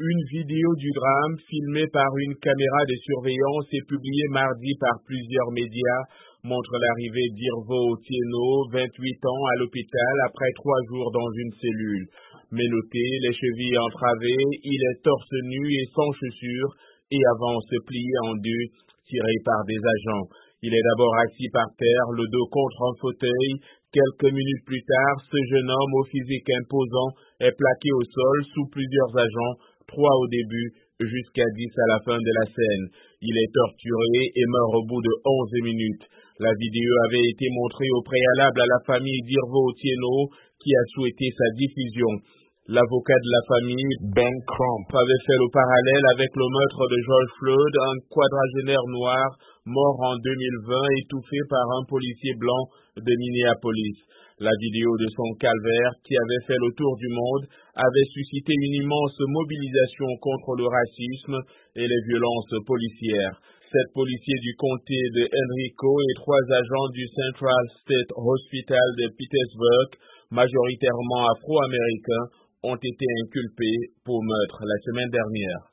Une vidéo du drame filmée par une caméra de surveillance et publiée mardi par plusieurs médias montre l'arrivée d'Irvo Otieno, 28 ans, à l'hôpital après 3 jours dans une cellule. Menotté, les chevilles entravées, il est torse nu et sans chaussures et avance plié en deux, tiré par des agents. Il est d'abord assis par terre, le dos contre un fauteuil. Quelques minutes plus tard, ce jeune homme au physique imposant est plaqué au sol sous plusieurs agents, 3 au début, jusqu'à 10 à la fin de la scène. Il est torturé et meurt au bout de 11 minutes. La vidéo avait été montrée au préalable à la famille d'Irvo Otieno, qui a souhaité sa diffusion. L'avocat de la famille, Ben Crump, avait fait le parallèle avec le meurtre de George Floyd, un quadragénaire noir mort en 2020, étouffé par un policier blanc de Minneapolis. La vidéo de son calvaire, qui avait fait le tour du monde, avait suscité une immense mobilisation contre le racisme et les violences policières. 7 policiers du comté de Henrico et 3 agents du Central State Hospital de Pittsburgh, majoritairement afro-américains, ont été inculpés pour meurtre la semaine dernière.